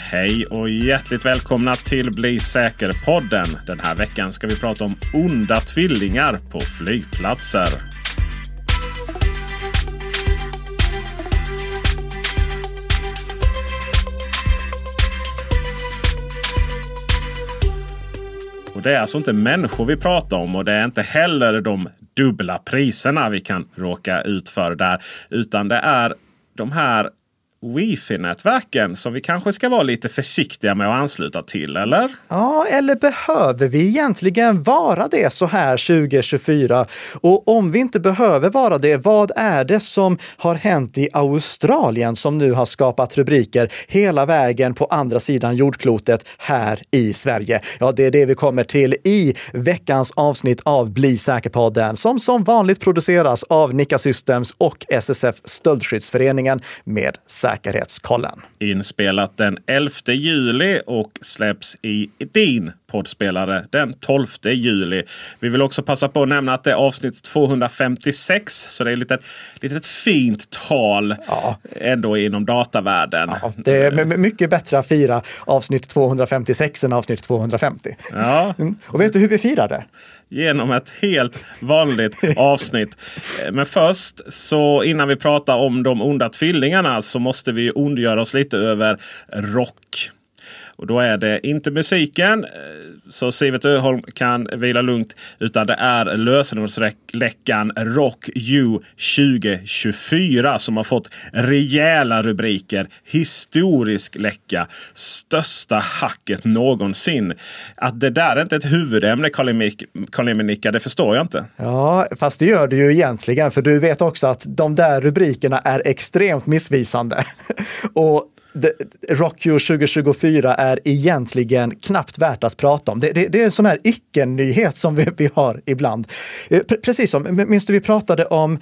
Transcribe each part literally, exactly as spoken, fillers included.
Hej och hjärtligt välkomna till Bli säker-podden. Den här veckan ska vi prata om onda tvillingar på flygplatser. Och det är alltså inte människor vi pratar om, och det är inte heller de dubbla priserna vi kan råka ut för där. Utan det är de här wifi-nätverken som vi kanske ska vara lite försiktiga med att ansluta till, eller? Ja, eller behöver vi egentligen vara det så här tjugo tjugofyra? Och om vi inte behöver vara det, vad är det som har hänt i Australien som nu har skapat rubriker hela vägen på andra sidan jordklotet här i Sverige? Ja, det är det vi kommer till i veckans avsnitt av Bli säker-podden, som som vanligt produceras av Nikka Systems och S S F Stöldskyddsföreningen med Säkerhetskollen. Inspelat den elfte juli och släpps i din poddspelare den tolfte juli. Vi vill också passa på att nämna att det är avsnitt tvåhundrafemtiosex, så det är lite, lite ett fint tal, ja, ändå inom datavärlden. Ja, det är mycket bättre att fira avsnitt tvåhundrafemtiosex än avsnitt tvåhundrafemtio. Ja. Mm. Och vet du hur vi firade? Genom ett helt vanligt avsnitt. Men först, så innan vi pratar om de onda tvillingarna, så måste vi ondgöra oss lite över rock. Och då är det inte musiken, så Sivert Öholm kan vila lugnt, utan det är lösenordsläckan Rock You tjugo tjugofyra som har fått rejäla rubriker. Historisk läcka, största hacket någonsin. Att det där är inte ett huvudämne, Carl-Emil Nicka, det förstår jag inte. Ja, fast det gör du ju egentligen, för du vet också att de där rubrikerna är extremt missvisande. Och Rock You tjugo tjugofyra är egentligen knappt värt att prata om. Det, det, det är en sån här icke-nyhet som vi, vi har ibland. Pre- precis som, minns du vi pratade om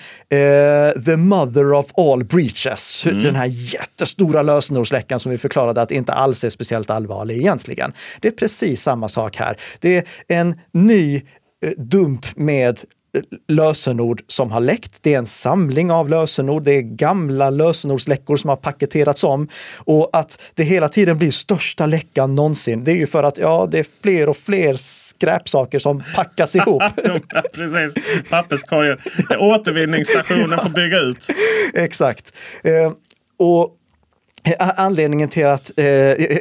eh, The Mother of All Breaches. Mm. Den här jättestora lösenordsläckan som vi förklarade att inte alls är speciellt allvarlig egentligen. Det är precis samma sak här. Det är en ny eh, dump med lösenord som har läckt. Det är en samling av lösenord. Det är gamla lösenordsläckor som har paketerats om. Och att det hela tiden blir största läckan någonsin, det är ju för att ja, det är fler och fler skräpsaker som packas ihop. Ja, precis. Papperskorgen. Återvinningsstationen får bygga ut. Exakt. Eh, och anledningen till att eh,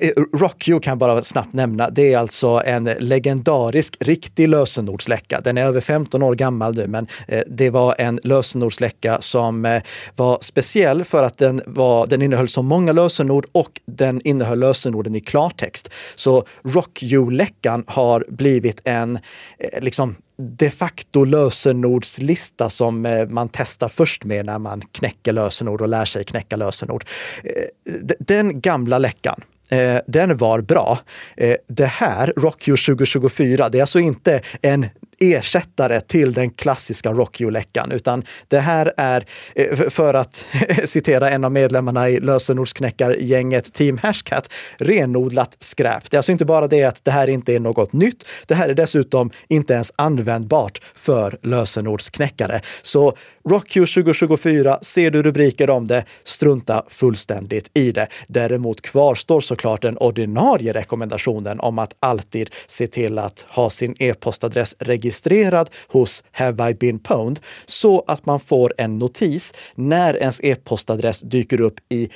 Rock You kan bara snabbt nämna, det är alltså en legendarisk riktig lösenordsläcka. Den är över femton år gammal nu, men eh, det var en lösenordsläcka som eh, var speciell för att den, var, den innehöll så många lösenord och den innehöll lösenorden i klartext. Så Rock You-läckan har blivit en eh, liksom de facto lösenordslista som eh, man testar först med när man knäcker lösenord och lär sig knäcka lösenord. Eh, den gamla läckan, eh, den var bra. Eh, det här, Rock You tjugo tjugofyra, det är alltså inte en ersättare till den klassiska Rock You-läckan, utan det här är, för att citera en av medlemmarna i lösenordsknäckargänget Team Hashcat, renodlat skräp. Det är alltså inte bara det att det här inte är något nytt, det här är dessutom inte ens användbart för lösenordsknäckare. Så Rock You tjugo tjugofyra, ser du rubriker om det, strunta fullständigt i det. Däremot kvarstår såklart den ordinarie rekommendationen om att alltid se till att ha sin e-postadress registrerad registrerad hos Have I Been Pwned, så att man får en notis när ens e-postadress dyker upp i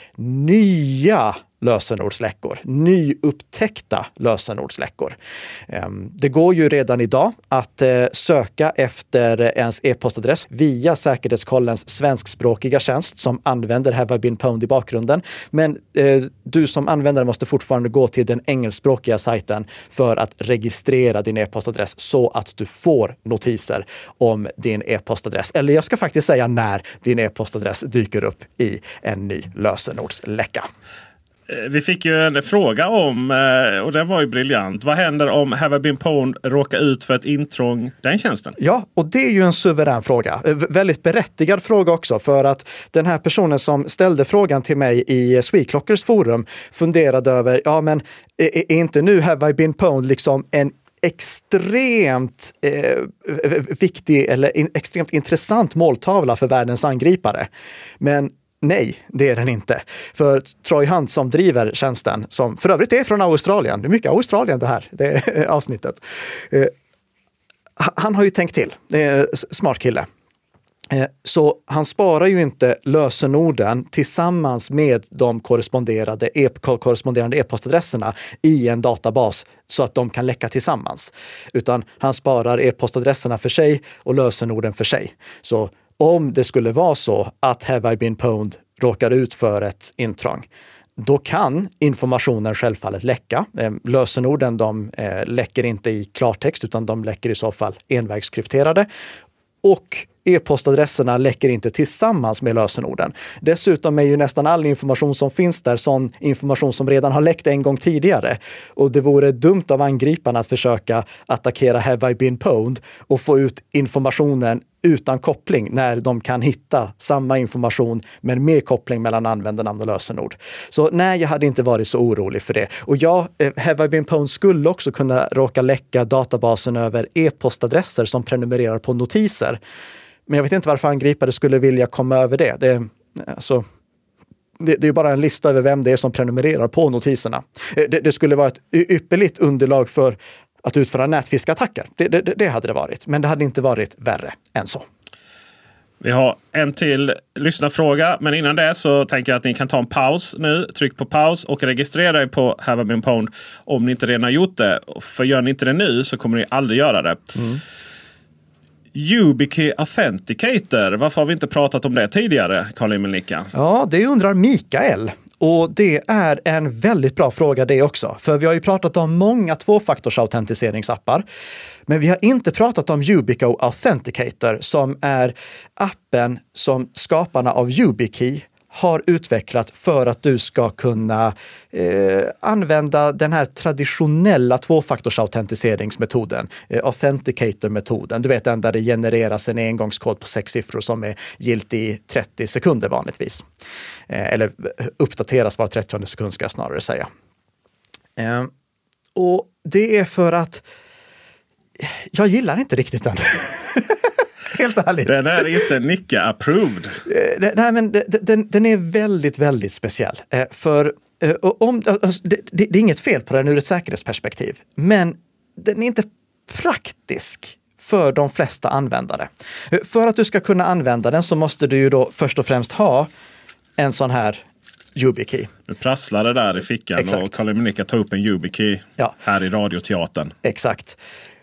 nya lösenordsläckor, nyupptäckta lösenordsläckor. Det går ju redan idag att söka efter ens e-postadress via Säkerhetskollens svenskspråkiga tjänst som använder Have I Been Pwned i bakgrunden. Men eh, du som användare måste fortfarande gå till den engelskspråkiga sajten för att registrera din e-postadress så att du får notiser om din e-postadress. Eller jag ska faktiskt säga när din e-postadress dyker upp i en ny lösenordsläcka. Vi fick ju en fråga om, och den var ju briljant. Vad händer om Have I Been Pwned råkar ut för ett intrång den tjänsten? Ja, och det är ju en suverän fråga. V- väldigt berättigad fråga också, för att den här personen som ställde frågan till mig i Sweclockers forum funderade över, ja men är, är inte nu Have I Been Pwned liksom en extremt eh, viktig eller in, extremt intressant måltavla för världens angripare? Men Nej, det är den inte. För Troy Hunt som driver tjänsten, som för övrigt är från Australien, det är mycket Australien det här, det är avsnittet. Eh, han har ju tänkt till, det är smart kille. Eh, så han sparar ju inte lösenorden tillsammans med de korresponderande, e- korresponderande e-postadresserna i en databas så att de kan läcka tillsammans. Utan han sparar e-postadresserna för sig och lösenorden för sig. Så om det skulle vara så att Have I Been Pwned råkar ut för ett intrång, då kan informationen självfallet läcka. Lösenorden de eh, läcker inte i klartext utan de läcker i så fall envägskrypterade. Och e-postadresserna läcker inte tillsammans med lösenorden. Dessutom är ju nästan all information som finns där sån information som redan har läckt en gång tidigare. Och det vore dumt av angriparna att försöka attackera Have I Been Pwned och få ut informationen utan koppling när de kan hitta samma information men med koppling mellan användarnamn och lösenord. Så nej, jag hade inte varit så orolig för det. Och ja, Have I Been Pwned skulle också kunna råka läcka databasen över e-postadresser som prenumererar på notiser. Men jag vet inte varför angripare skulle vilja komma över det. Det, alltså, det, det är bara en lista över vem det är som prenumererar på notiserna. Det, det skulle vara ett ypperligt underlag för att utföra nätfiskattacker. Det, det, det hade det varit, men det hade inte varit värre än så. Vi har en till lyssnarfråga, men innan det så tänker jag att ni kan ta en paus nu. Tryck på paus och registrera er på Have I Been Pwned om ni inte redan har gjort det. För gör ni inte det nu så kommer ni aldrig göra det. Mm. YubiKey Authenticator. Varför har vi inte pratat om det tidigare, Carl-Emil Nicka? Ja, det undrar Mikael. Och det är en väldigt bra fråga det också. För vi har ju pratat om många tvåfaktorsautentiseringsappar. Men vi har inte pratat om YubiKey Authenticator som är appen som skaparna av YubiKey har utvecklat för att du ska kunna eh, använda den här traditionella tvåfaktorsautentiseringsmetoden, eh, Authenticator-metoden. Du vet den där det genereras en engångskod på sex siffror som är giltig i trettio sekunder vanligtvis. Eh, eller uppdateras var trettionde sekund ska jag snarare säga. Eh, och det är för att jag gillar inte riktigt den. Helt ärligt. Den är inte Nicka-approved. Nej, men den, den är väldigt, väldigt speciell. För om, det, det är inget fel på den ur ett säkerhetsperspektiv, men den är inte praktisk för de flesta användare. För att du ska kunna använda den så måste du ju då först och främst ha en sån här YubiKey. Du prasslade där i fickan. Exakt. Och Carl-Emil Nicka tar upp en YubiKey ja. här i radioteatern. Exakt.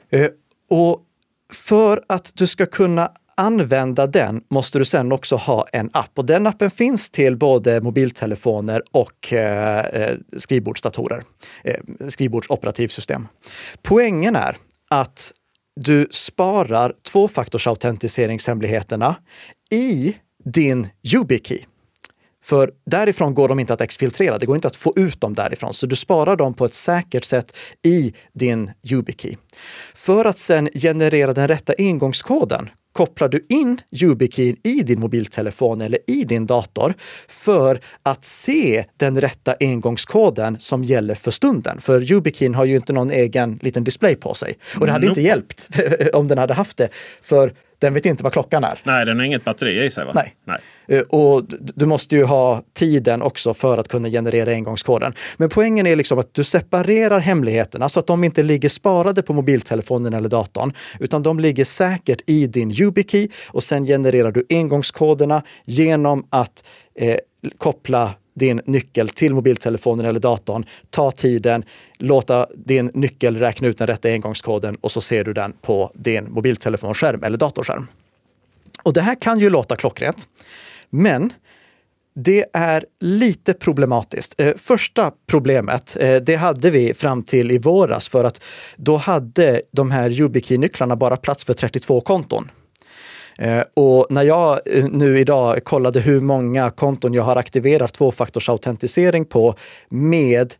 Och för att du ska kunna använda den måste du sen också ha en app. Och den appen finns till både mobiltelefoner och eh, skrivbordsdatorer. Eh, skrivbordsoperativsystem. Poängen är att du sparar tvåfaktorsautentiseringshemligheterna i din YubiKey. För därifrån går de inte att exfiltrera, det går inte att få ut dem därifrån. Så du sparar dem på ett säkert sätt i din YubiKey. För att sen generera den rätta engångskoden kopplar du in YubiKey i din mobiltelefon eller i din dator för att se den rätta engångskoden som gäller för stunden. För YubiKey har ju inte någon egen liten display på sig. Och det hade nope. inte hjälpt om den hade haft det. För den vet inte vad klockan är. Nej, den har inget batteri i sig va? Nej. Nej. Och du måste ju ha tiden också för att kunna generera engångskoden. Men poängen är liksom att du separerar hemligheterna så att de inte ligger sparade på mobiltelefonen eller datorn, utan de ligger säkert i din YubiKey och sen genererar du engångskoderna genom att eh, koppla din nyckel till mobiltelefonen eller datorn, ta tiden, låta din nyckel räkna ut den rätta engångskoden och så ser du den på din mobiltelefonskärm eller datorskärm. Och det här kan ju låta klockrent, men det är lite problematiskt. Eh, första problemet, eh, det hade vi fram till i våras för att då hade de här YubiKey-nycklarna bara plats för trettiotvå konton. Eh, och när jag eh, nu idag kollade hur många konton jag har aktiverat tvåfaktorsautentisering på med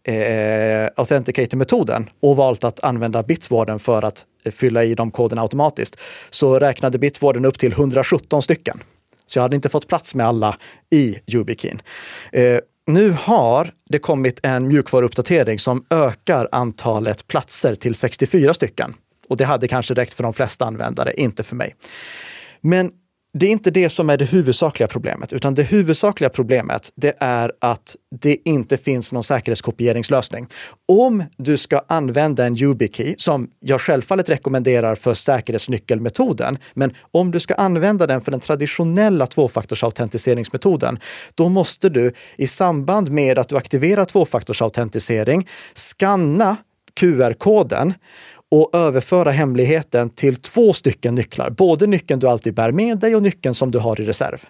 eh, Authenticator-metoden och valt att använda Bitwarden för att eh, fylla i de koderna automatiskt, så räknade Bitwarden upp till hundrasjutton stycken. Så jag hade inte fått plats med alla i YubiKey. Eh, nu har det kommit en mjukvaruuppdatering som ökar antalet platser till sextiofyra stycken. Och det hade kanske räckt för de flesta användare, inte för mig. Men det är inte det som är det huvudsakliga problemet, utan det huvudsakliga problemet det är att det inte finns någon säkerhetskopieringslösning. Om du ska använda en YubiKey, som jag självfallet rekommenderar för säkerhetsnyckelmetoden, men om du ska använda den för den traditionella tvåfaktorsautentiseringsmetoden, då måste du i samband med att du aktiverar tvåfaktorsautentisering skanna Q R-koden och överföra hemligheten till två stycken nycklar. Både nyckeln du alltid bär med dig och nyckeln som du har i reserv.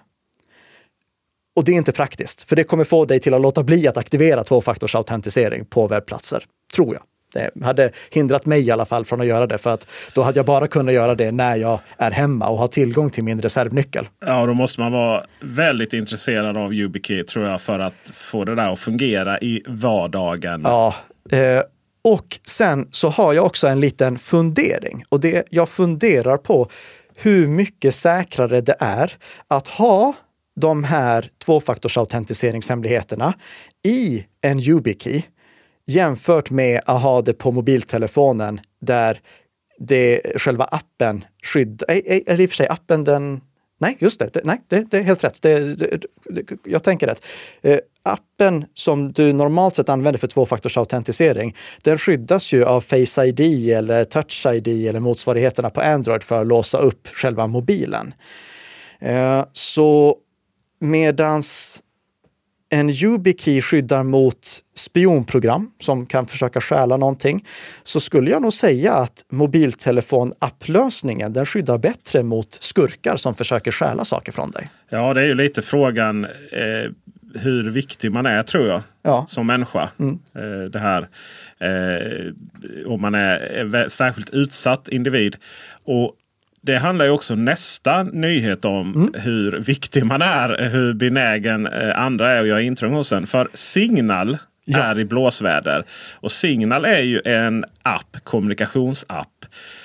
Och det är inte praktiskt, för det kommer få dig till att låta bli att aktivera tvåfaktorsautentisering på webbplatser, tror jag. Det hade hindrat mig i alla fall från att göra det, för att då hade jag bara kunnat göra det när jag är hemma och har tillgång till min reservnyckel. Ja, då måste man vara väldigt intresserad av YubiKey, tror jag, för att få det där att fungera i vardagen. Ja, eh, och sen så har jag också en liten fundering, och det jag funderar på hur mycket säkrare det är att ha de här tvåfaktorsautentiseringshemligheterna i en YubiKey jämfört med att ha det på mobiltelefonen där det själva appen skyddar. Är i och för sig appen den... Nej, just det. det nej, det, det är helt rätt. Det, det, det, jag tänker rätt. Eh, appen som du normalt sett använder för tvåfaktorsautentisering, den skyddas ju av Face I D eller Touch I D eller motsvarigheterna på Android för att låsa upp själva mobilen. Eh, så medans en YubiKey skyddar mot spionprogram som kan försöka stjäla någonting, så skulle jag nog säga att mobiltelefon-applösningen den skyddar bättre mot skurkar som försöker stjäla saker från dig. Ja, det är ju lite frågan eh, hur viktig man är, tror jag, ja. som människa. Mm. Eh, det här eh, om man är en särskilt utsatt individ. Och det handlar ju också nästa nyhet om mm. hur viktig man är, hur benägen andra är att göra intrång hos en. För Signal ja. är i blåsväder. Och Signal är ju en app, kommunikationsapp,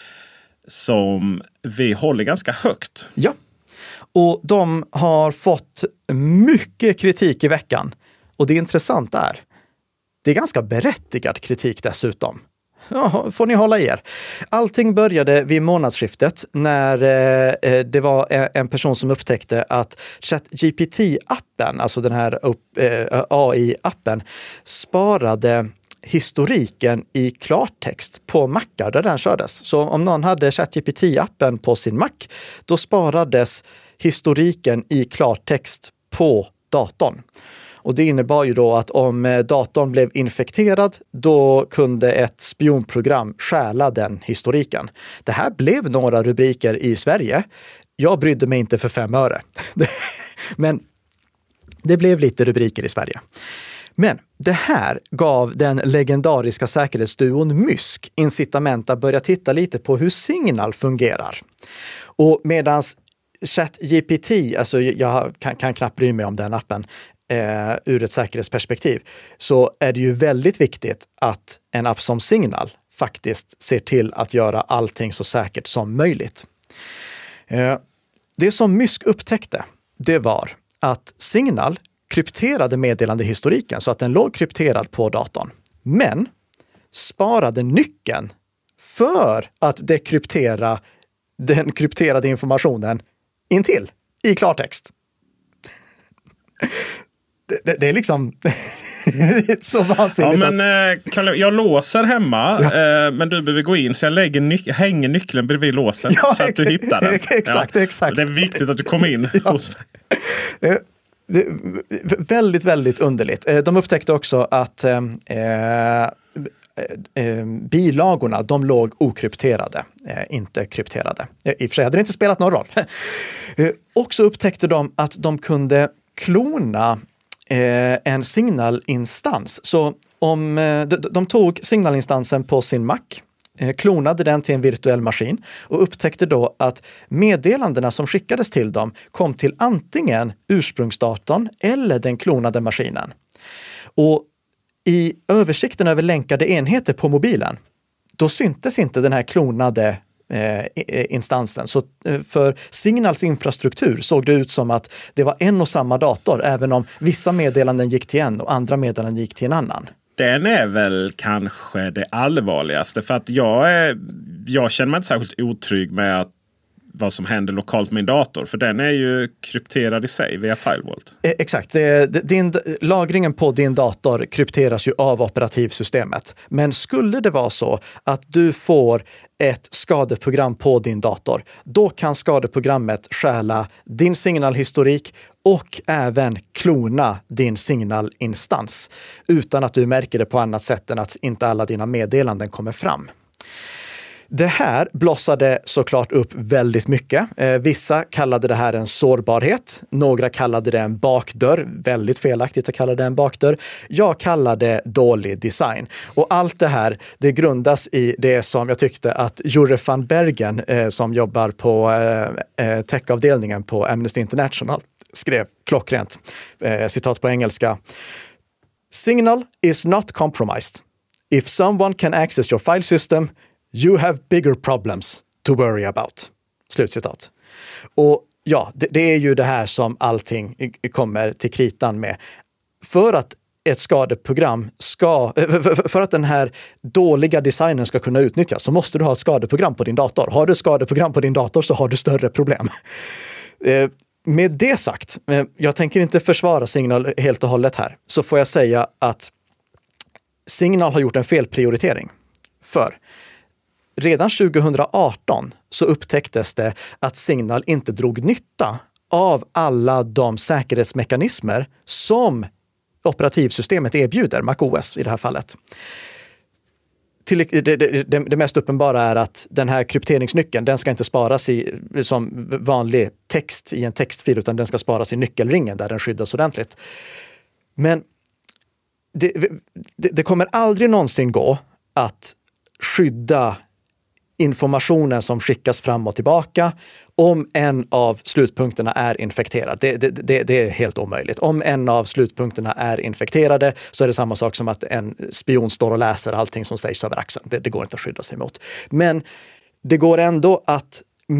som vi håller ganska högt. Ja, och de har fått mycket kritik i veckan. Och det intressanta är, det är ganska berättigad kritik dessutom. Ja, får ni hålla er. Allting började vid månadsskiftet när eh, det var en person som upptäckte att ChatGPT-appen, alltså den här eh, A I-appen, sparade historiken i klartext på Macar där den kördes. Så om någon hade ChatGPT-appen på sin Mac, då sparades historiken i klartext på datorn. Och det innebar ju då att om datorn blev infekterad, då kunde ett spionprogram stjäla den historiken. Det här blev några rubriker i Sverige. Jag brydde mig inte för fem öre. Men det blev lite rubriker i Sverige. Men det här gav den legendariska säkerhetsduon Mysk incitament att börja titta lite på hur Signal fungerar. Och medans ChatGPT, alltså jag kan, kan knappt bry mig om den appen, Eh, ur ett säkerhetsperspektiv, så är det ju väldigt viktigt att en app som Signal faktiskt ser till att göra allting så säkert som möjligt. Eh, det som Mysk upptäckte, det var att Signal krypterade meddelandehistoriken så att den låg krypterad på datorn, men sparade nyckeln för att dekryptera den krypterade informationen intill i klartext. Det, det är liksom så vansinnigt. Ja, men, att... Kalle, jag låser hemma, ja. eh, men du behöver gå in, så jag lägger nyc- hänger nyckeln bredvid låsen, ja, så att du hittar den. Exakt, ja. exakt. Det är viktigt att du kommer in. Ja. Hos... det är väldigt, väldigt underligt. De upptäckte också att eh, eh, bilagorna, de låg okrypterade, eh, inte krypterade. I och för sig hade det inte spelat någon roll. eh, också upptäckte de att de kunde klona eh, en signalinstans. Så om eh, de, de tog signalinstansen på sin Mac, eh, klonade den till en virtuell maskin och upptäckte då att meddelandena som skickades till dem kom till antingen ursprungsdatorn eller den klonade maskinen. Och i översikten över länkade enheter på mobilen, då syntes inte den här klonade Eh, instansen. Så eh, för Signals infrastruktur såg det ut som att det var en och samma dator, även om vissa meddelanden gick till en och andra meddelanden gick till en annan. Den är väl kanske det allvarligaste, för att jag, är, jag känner mig inte särskilt otrygg med att vad som händer lokalt med min dator. För den är ju krypterad i sig via FileVault. Exakt. Din, lagringen på din dator krypteras ju av operativsystemet. Men skulle det vara så att du får ett skadeprogram på din dator, då kan skadeprogrammet stjäla din signalhistorik och även klona din signalinstans utan att du märker det på annat sätt än att inte alla dina meddelanden kommer fram. Det här blossade såklart upp väldigt mycket. Eh, vissa kallade det här en sårbarhet. Några kallade det en bakdörr. Väldigt felaktigt att kalla det en bakdörr. Jag kallade det dålig design. Och allt det här, det grundas i det som jag tyckte att Jure van Bergen, eh, som jobbar på eh, techavdelningen på Amnesty International, skrev klockrent. Eh, citat på engelska. Signal is not compromised. If someone can access your file system, you have bigger problems to worry about. Slutcitat. Och ja, det, det är ju det här som allting kommer till kritan med. För att ett skadeprogram ska, för att den här dåliga designen ska kunna utnyttjas så måste du ha ett skadeprogram på din dator. Har du ett skadeprogram på din dator så har du större problem. Med det sagt, jag tänker inte försvara Signal helt och hållet här, så får jag säga att Signal har gjort en felprioritering. För redan tjugohundraarton så upptäcktes det att Signal inte drog nytta av alla de säkerhetsmekanismer som operativsystemet erbjuder, macOS i det här fallet. Till, det, det, det, det mest uppenbara är att den här krypteringsnyckeln, den ska inte sparas i, som vanlig text i en textfil, utan den ska sparas i nyckelringen där den skyddas ordentligt. Men det, det, det kommer aldrig någonsin gå att skydda informationen som skickas fram och tillbaka om en av slutpunkterna är infekterad. Det, det, det, det är helt omöjligt. Om en av slutpunkterna är infekterade så är det samma sak som att en spion står och läser allting som sägs över axeln. Det, det går inte att skydda sig mot. Men det går ändå att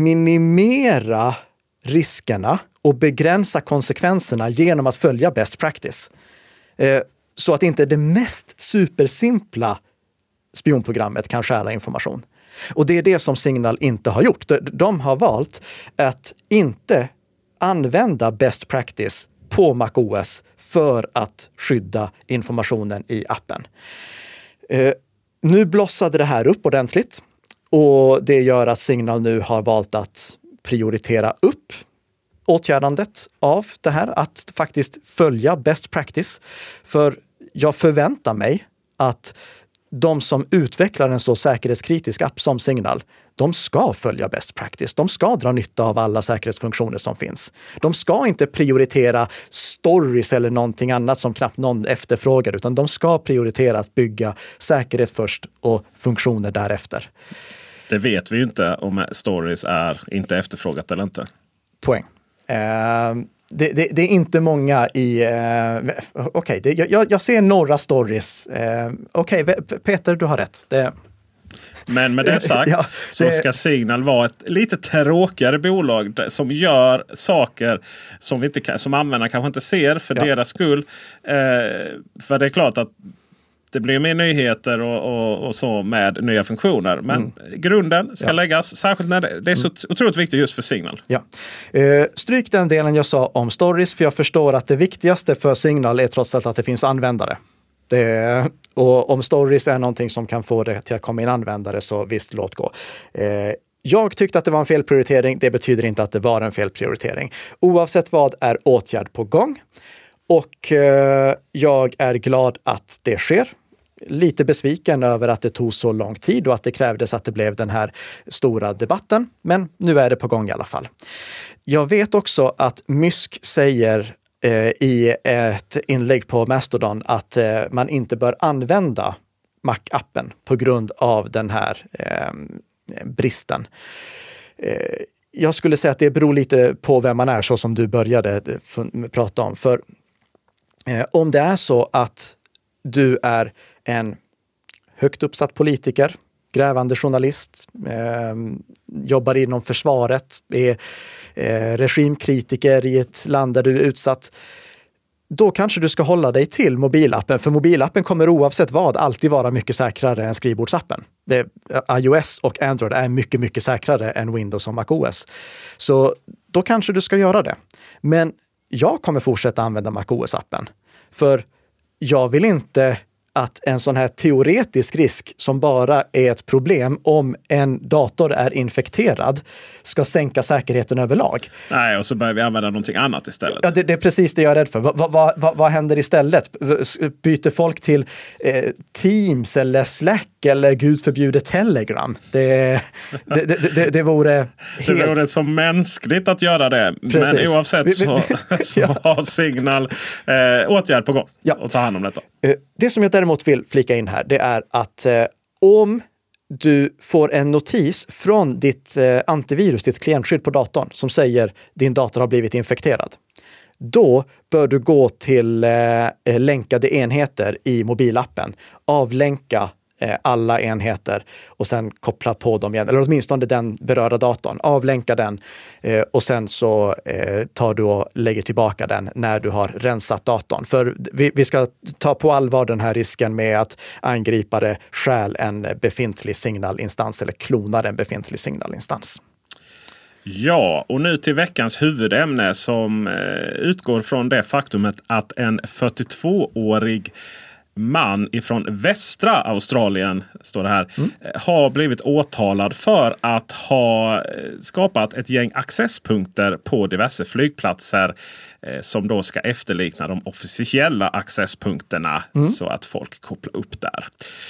minimera riskerna och begränsa konsekvenserna genom att följa best practice. Eh, så att inte det mest supersimpla spionprogrammet kan stjäla information. Och det är det som Signal inte har gjort. De har valt att inte använda best practice på macOS för att skydda informationen i appen. Eh, nu blossade det här upp ordentligt och det gör att Signal nu har valt att prioritera upp åtgärdandet av det här, att faktiskt följa best practice. För jag förväntar mig att de som utvecklar en så säkerhetskritisk app som Signal, de ska följa best practice. De ska dra nytta av alla säkerhetsfunktioner som finns. De ska inte prioritera stories eller någonting annat som knappt någon efterfrågar, utan de ska prioritera att bygga säkerhet först och funktioner därefter. Det vet vi ju inte om stories är inte efterfrågat eller inte. Poäng. Uh, Det, det, det är inte många i... Uh, Okej, okay, jag, jag ser några stories. Uh, Okej, okay, Peter, du har rätt. Det... Men med det sagt ja, det... så ska Signal vara ett lite tråkigare bolag som gör saker som, vi inte kan, som användare kanske inte ser för ja. deras skull. Uh, för det är klart att det blir mer nyheter och, och, och så med nya funktioner. Men mm. grunden ska ja. läggas, särskilt när det, det är så mm. otroligt viktigt just för Signal. Ja. Eh, stryk den delen jag sa om stories, för jag förstår att det viktigaste för Signal är trots allt att det finns användare. Det, och om stories är någonting som kan få det till att komma in användare, så visst, låt gå. Eh, jag tyckte att det var en felprioritering. Det betyder inte att det var en felprioritering. Oavsett vad är åtgärd på gång. Och eh, jag är glad att det sker. Lite besviken över att det tog så lång tid och att det krävdes att det blev den här stora debatten. Men nu är det på gång i alla fall. Jag vet också att Mysk säger eh, i ett inlägg på Mastodon att eh, man inte bör använda Mac-appen på grund av den här eh, bristen. Eh, jag skulle säga att det beror lite på vem man är, så som du började prata om. För eh, om det är så att du är en högt uppsatt politiker, grävande journalist, eh, jobbar inom försvaret, är eh, regimkritiker i ett land där du är utsatt. då kanske du ska hålla dig till mobilappen. För mobilappen kommer oavsett vad alltid vara mycket säkrare än skrivbordsappen. Det, iOS och Android är mycket, mycket säkrare än Windows och macOS. Så då kanske du ska göra det. Men jag kommer fortsätta använda macOS-appen. För jag vill inte att en sån här teoretisk risk som bara är ett problem om en dator är infekterad ska sänka säkerheten överlag. Nej, och så börjar vi använda någonting annat istället. Ja, det, det är precis det jag är rädd för. Vad, vad, vad, vad händer istället? Byter folk till eh, Teams eller Slack eller gud förbjuder Telegram? Det, det, det, det, det vore helt... Det vore så mänskligt att göra det. Precis. Men oavsett så, så ja. har Signal eh, åtgärd på gång ja. och ta hand om detta. Det som jag däremot vill flika in här, det är att eh, om du får en notis från ditt eh, antivirus, ditt klientskydd på datorn som säger din dator har blivit infekterad, då bör du gå till eh, länkade enheter i mobilappen, avlänka eh, alla enheter och sen koppla på dem igen, eller åtminstone den berörda datorn, avlänka den eh, och sen så eh, tar du och lägger tillbaka den när du har rensat datorn. För vi, vi ska ta på allvar den här risken med att angripare stjäl en befintlig signalinstans eller klonar en befintlig signalinstans. Ja, och nu till veckans huvudämne som eh, utgår från det faktumet att en fyrtiotvåårig man ifrån västra Australien, står det här, mm. har blivit åtalad för att ha skapat ett gäng accesspunkter på diverse flygplatser eh, som då ska efterlikna de officiella accesspunkterna mm. så att folk kopplar upp där.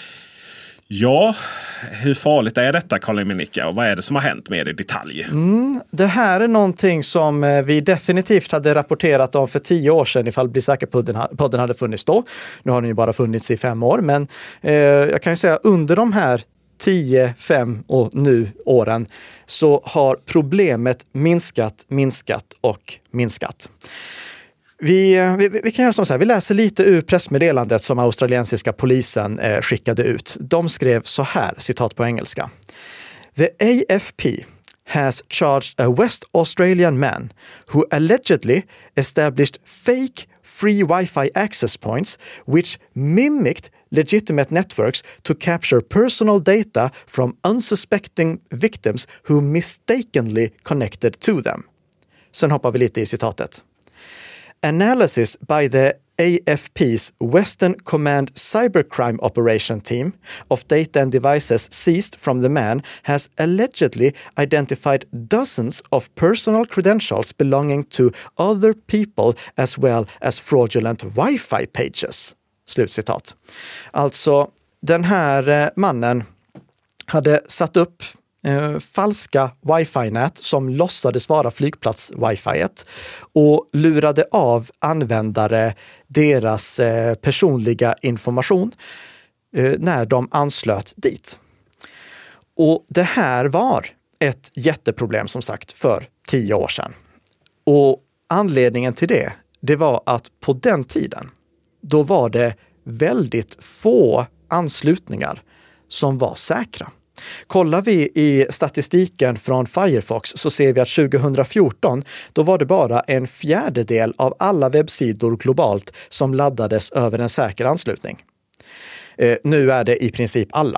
Ja, hur farligt är detta, Karl-Eminika, och vad är det som har hänt med det i detalj? Mm, det här är någonting som vi definitivt hade rapporterat om för tio år sedan ifall Bli säker-podden hade funnits då. Nu har den ju bara funnits i fem år, men eh, jag kan ju säga under de här tio, fem och nu åren så har problemet minskat, minskat och minskat. Vi, vi, vi kan göra som så här, vi läser lite ur pressmeddelandet som australiensiska polisen eh, skickade ut. De skrev så här, citat på engelska. The A F P has charged a West Australian man who allegedly established fake free Wi-Fi access points which mimicked legitimate networks to capture personal data from unsuspecting victims who mistakenly connected to them. Sen hoppar vi lite i citatet. Analysis by the A F P's Western Command Cybercrime Operation Team of data and devices seized from the man has allegedly identified dozens of personal credentials belonging to other people as well as fraudulent Wi-Fi pages. Slutcitat. Alltså, den här mannen hade satt upp Eh, falska wifi-nät som låtsades vara flygplats-wifi-et och lurade av användare deras eh, personliga information eh, när de anslöt dit. Och det här var ett jätteproblem som sagt för tio år sedan. Och anledningen till det, det var att på den tiden, då var det väldigt få anslutningar som var säkra. Kollar vi i statistiken från Firefox så ser vi att tjugohundrafjorton då var det bara en fjärdedel av alla webbsidor globalt som laddades över en säker anslutning. Eh, nu är det i princip alla.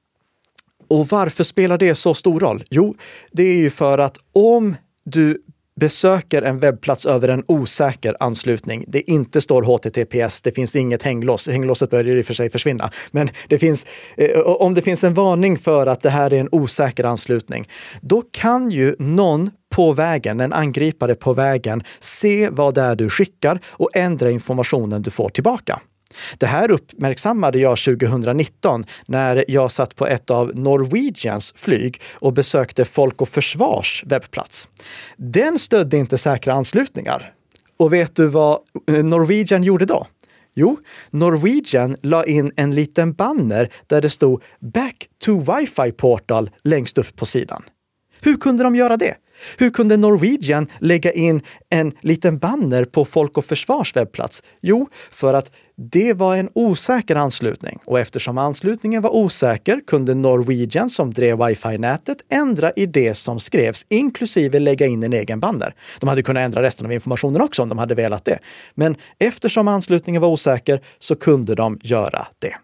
Och varför spelar det så stor roll? Jo, det är ju för att om du besöker en webbplats över en osäker anslutning, det inte står H T T P S, det finns inget hänglås, hänglåset börjar i och för sig försvinna, men det finns, eh, om det finns en varning för att det här är en osäker anslutning, då kan ju någon på vägen, en angripare på vägen, se vad det är du skickar och ändra informationen du får tillbaka. Det här uppmärksammade jag tjugohundranitton när jag satt på ett av Norwegians flyg och besökte Folk och Försvars webbplats. Den stödde inte säkra anslutningar. Och vet du vad Norwegian gjorde då? Jo, Norwegian la in en liten banner där det stod Back to Wi-Fi Portal längst upp på sidan. Hur kunde de göra det? Hur kunde Norwegian lägga in en liten banner på Folk och Försvars webbplats? Jo, för att det var en osäker anslutning. Och eftersom anslutningen var osäker kunde Norwegian som drev wifi-nätet ändra i det som skrevs, inklusive lägga in en egen banner. De hade kunnat ändra resten av informationen också om de hade velat det. Men eftersom anslutningen var osäker så kunde de göra det.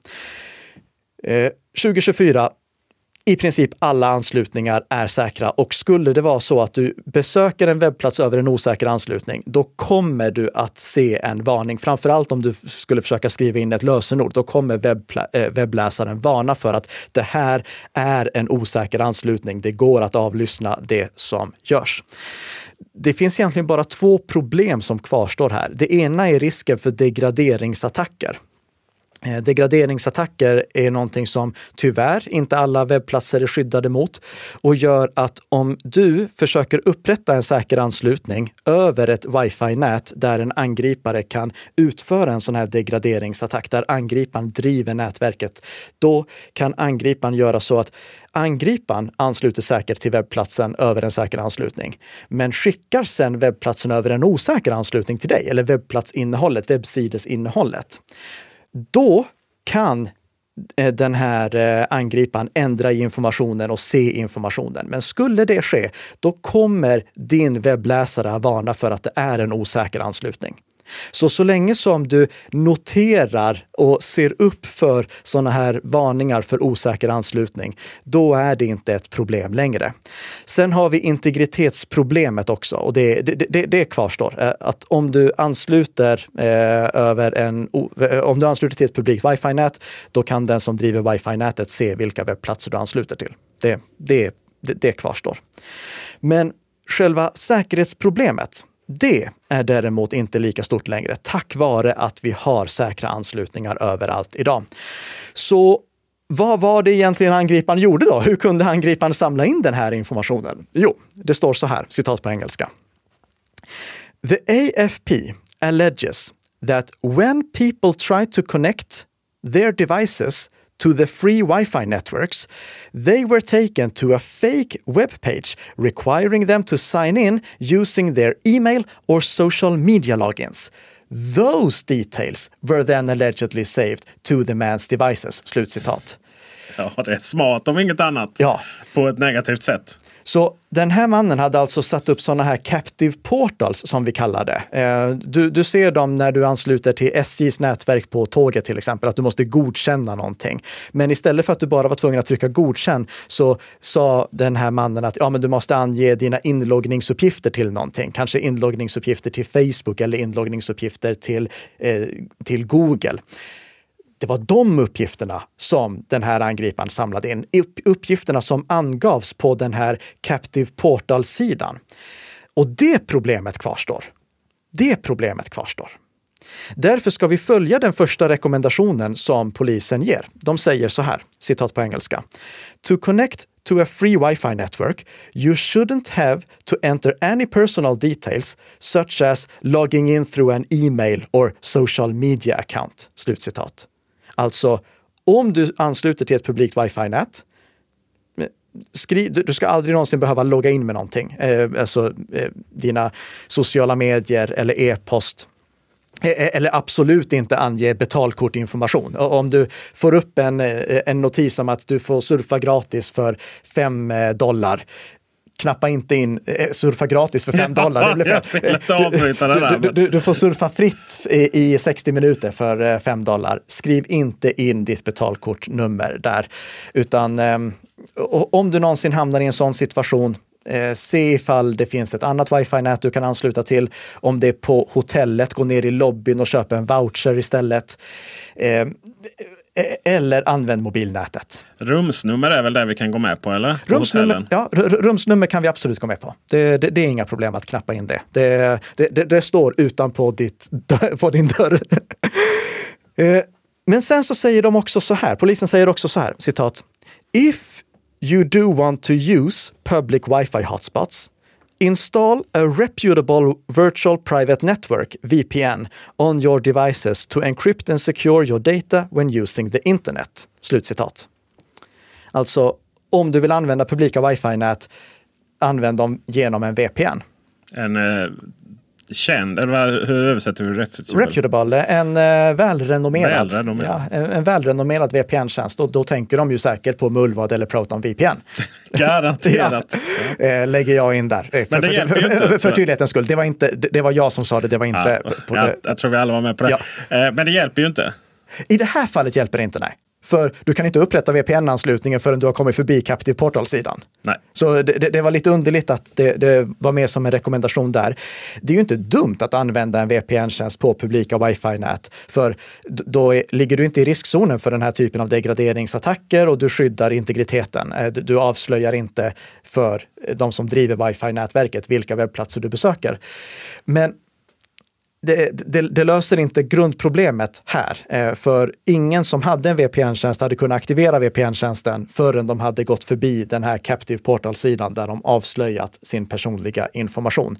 Eh, tjugo tjugofyra, i princip alla anslutningar är säkra, och skulle det vara så att du besöker en webbplats över en osäker anslutning, då kommer du att se en varning. Framförallt om du skulle försöka skriva in ett lösenord, då kommer webbpla- webbläsaren varna för att det här är en osäker anslutning. Det går att avlyssna det som görs. Det finns egentligen bara två problem som kvarstår här. Det ena är risken för degraderingsattacker. Degraderingsattacker är någonting som tyvärr inte alla webbplatser är skyddade mot, och gör att om du försöker upprätta en säker anslutning över ett wifi-nät där en angripare kan utföra en sån här degraderingsattack, där angriparen driver nätverket, då kan angriparen göra så att angriparen ansluter säkert till webbplatsen över en säker anslutning, men skickar sedan webbplatsen över en osäker anslutning till dig, eller webbplatsinnehållet, webbsidesinnehållet. Då kan den här angriparen ändra i informationen och se informationen. Men skulle det ske, då kommer din webbläsare varna för att det är en osäker anslutning. Så så länge som du noterar och ser upp för sådana här varningar för osäker anslutning, då är det inte ett problem längre. Sen har vi integritetsproblemet också, och det, det, det, det kvarstår. Att om du ansluter eh, över en, om du ansluter till ett publikt wifi-nät, då kan den som driver wifi-nätet se vilka webbplatser du ansluter till. Det, det, det, det kvarstår. Men själva säkerhetsproblemet, det är däremot inte lika stort längre, tack vare att vi har säkra anslutningar överallt idag. Så vad var det egentligen angriparen gjorde då? Hur kunde angriparen samla in den här informationen? Jo, det står så här, citat på engelska. The A F P alleges that when people try to connect their devices to the free Wi-Fi networks, they were taken to a fake web page requiring them to sign in using their email or social media logins. Those details were then allegedly saved to the man's devices. Slutcitat. Ja, det är smart om inget annat. Ja. På ett negativt sätt. Så den här mannen hade alltså satt upp sådana här captive portals som vi kallar det. Du, du ser dem när du ansluter till S J:s nätverk på tåget till exempel, att du måste godkänna någonting. Men istället för att du bara var tvungen att trycka godkänn, så sa den här mannen att ja, men du måste ange dina inloggningsuppgifter till någonting. Kanske inloggningsuppgifter till Facebook eller inloggningsuppgifter till, eh, till Google. Det var de uppgifterna som den här angriparen samlade in. Uppgifterna som angavs på den här Captive Portal-sidan. Och det problemet kvarstår. Det problemet kvarstår. Därför ska vi följa den första rekommendationen som polisen ger. De säger så här, citat på engelska. To connect to a free Wi-Fi network, you shouldn't have to enter any personal details such as logging in through an email or social media account. Slutcitat. Alltså, om du ansluter till ett publikt wifi-nät, skri, du ska aldrig någonsin behöva logga in med någonting. Eh, alltså eh, dina sociala medier eller e-post. Eh, eller absolut inte ange betalkortinformation. Och om du får upp en, en notis om att du får surfa gratis för fem dollar, knappa inte in surfa gratis för fem dollar. Du, du, du, du får surfa fritt i, i sextio minuter för fem dollar. Skriv inte in ditt betalkortnummer där. Utan eh, om du någonsin hamnar i en sån situation, eh, se ifall det finns ett annat wifi-nät du kan ansluta till. Om det är på hotellet, gå ner i lobbyn och köpa en voucher istället. Eh, Eller använd mobilnätet. Rumsnummer är väl det vi kan gå med på, eller? På rumsnummer, ja, rumsnummer kan vi absolut gå med på. Det, det, det är inga problem att knappa in det. Det, det, det, det står utanpå ditt, på din dörr. Men sen så säger de också så här, polisen säger också så här, citat. If you do want to use public Wi-Fi hotspots, install a reputable virtual private network, V P N, on your devices to encrypt and secure your data when using the internet. Slutcitat. Alltså, om du vill använda publika wifi-nät, använd dem genom en V P N. En eh, känd, eller hur översätter vi reputable? Reputable, en eh, välrenommerad, välrenommerad. Ja, en, en välrenommerad V P N-tjänst. Och då tänker de ju säkert på Mullvad eller Proton V P N. Garanterat. ja, eh, lägger jag in där. Men för, det hjälper för, ju inte. För, för tydlighetens skull. Det var, inte, det, det var jag som sa det, det var inte... Ja, på jag, det. jag tror vi alla var med på det. Ja. Eh, men det hjälper ju inte. I det här fallet hjälper det inte, nej. För du kan inte upprätta V P N-anslutningen förrän du har kommit förbi Captive Portal-sidan. Nej. Så det, det, det var lite underligt att det, det var med som en rekommendation där. Det är ju inte dumt att använda en V P N-tjänst på publika wifi-nät. För då är, ligger du inte i riskzonen för den här typen av degraderingsattacker och du skyddar integriteten. Du, du avslöjar inte för de som driver wifi-nätverket vilka webbplatser du besöker. Men Det, det, det löser inte grundproblemet här, för ingen som hade en V P N-tjänst hade kunnat aktivera V P N-tjänsten förrän de hade gått förbi den här Captive Portal-sidan där de avslöjat sin personliga information.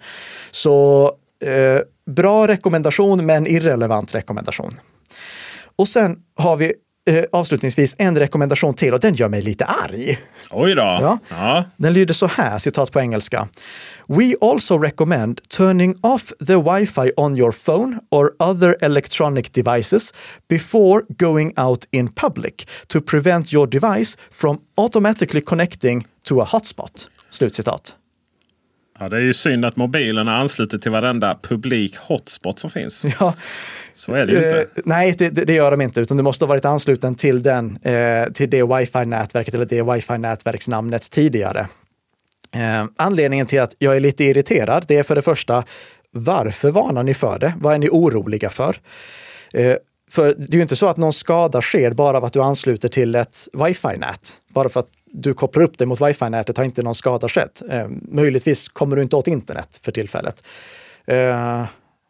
Så eh, bra rekommendation, men irrelevant rekommendation. Och sen har vi eh, avslutningsvis en rekommendation till och den gör mig lite arg. Oj då. Ja. Ja. Den lyder så här, citat på engelska. We also recommend turning off the Wi-Fi on your phone or other electronic devices before going out in public to prevent your device from automatically connecting to a hotspot. Slutcitat. Ja, det är ju synd att mobilerna ansluter till varenda publik hotspot som finns. Ja. Så är det ju inte. Eh, nej, det, det gör de inte, utan du måste ha varit ansluten till, den, eh, till det wifi-nätverket eller det wifi-nätverksnamnet tidigare. Eh, anledningen till att jag är lite irriterad, det är för det första, varför varnar ni för det? Vad är ni oroliga för? Eh, för det är ju inte så att någon skada sker bara av att du ansluter till ett wifi-nät. Bara för att du kopplar upp dig mot wifi-nätet har inte någon skada skett. Eh, möjligtvis kommer du inte åt internet för tillfället. Eh,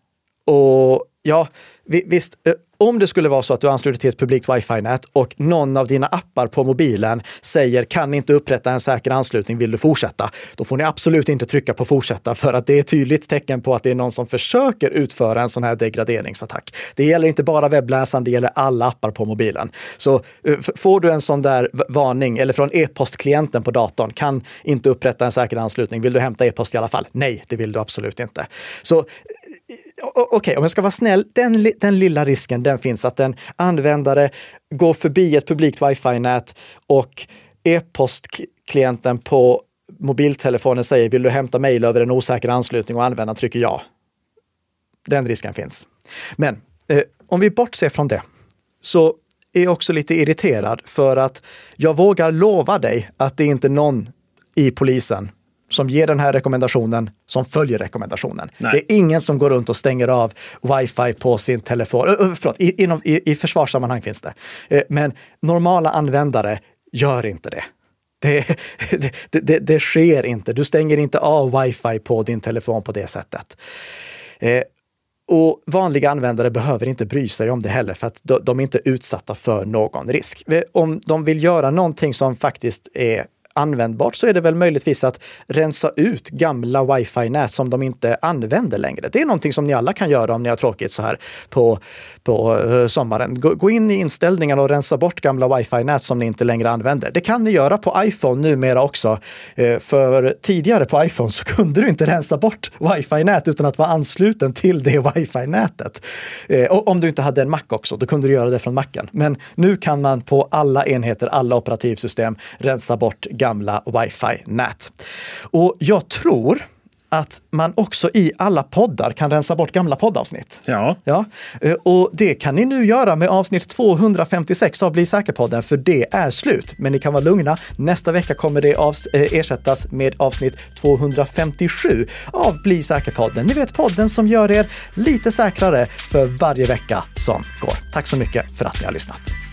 och ja, visst, eh, om det skulle vara så att du ansluter till ett publikt wifi-nät och någon av dina appar på mobilen säger kan inte upprätta en säker anslutning, vill du fortsätta? Då får ni absolut inte trycka på fortsätta, för att det är ett tydligt tecken på att det är någon som försöker utföra en sån här degraderingsattack. Det gäller inte bara webbläsaren, det gäller alla appar på mobilen. Så får du en sån där varning eller från e-postklienten på datorn, kan inte upprätta en säker anslutning, vill du hämta e-post i alla fall? Nej, det vill du absolut inte. Så okej, okay, om jag ska vara snäll, den, den lilla risken den finns att en användare går förbi ett publikt wifi-nät och e-postklienten på mobiltelefonen säger vill du hämta mejl över en osäker anslutning och användaren trycker ja. Den risken finns. Men eh, om vi bortser från det så är jag också lite irriterad för att jag vågar lova dig att det är inte någon i polisen som ger den här rekommendationen som följer rekommendationen. Nej. Det är ingen som går runt och stänger av wifi på sin telefon. Uh, förlåt, i, inom, i, i försvarssammanhang finns det. Uh, men normala användare gör inte det. Det, det, det. det sker inte. Du stänger inte av wifi på din telefon på det sättet. Uh, Och vanliga användare behöver inte bry sig om det heller, för att de är inte utsatta för någon risk. Om de vill göra någonting som faktiskt är användbart så är det väl möjligtvis att rensa ut gamla wifi-nät som de inte använder längre. Det är någonting som ni alla kan göra om ni har tråkigt så här på, på uh, sommaren. Gå, gå in i inställningarna och rensa bort gamla wifi-nät som ni inte längre använder. Det kan ni göra på iPhone numera också. Uh, för tidigare på iPhone så kunde du inte rensa bort wifi-nät utan att vara ansluten till det wifi-nätet. Uh, och om du inte hade en Mac också, då kunde du göra det från Macen. Men nu kan man på alla enheter, alla operativsystem rensa bort gamla wifi-nät. Och jag tror att man också i alla poddar kan rensa bort gamla poddavsnitt. Ja. Ja. Och det kan ni nu göra med avsnitt tvåhundrafemtiosex av Bli säker-podden, för det är slut. Men ni kan vara lugna. Nästa vecka kommer det ersättas med avsnitt tvåhundrafemtiosju av Bli säker-podden. Ni vet, podden som gör er lite säkrare för varje vecka som går. Tack så mycket för att ni har lyssnat.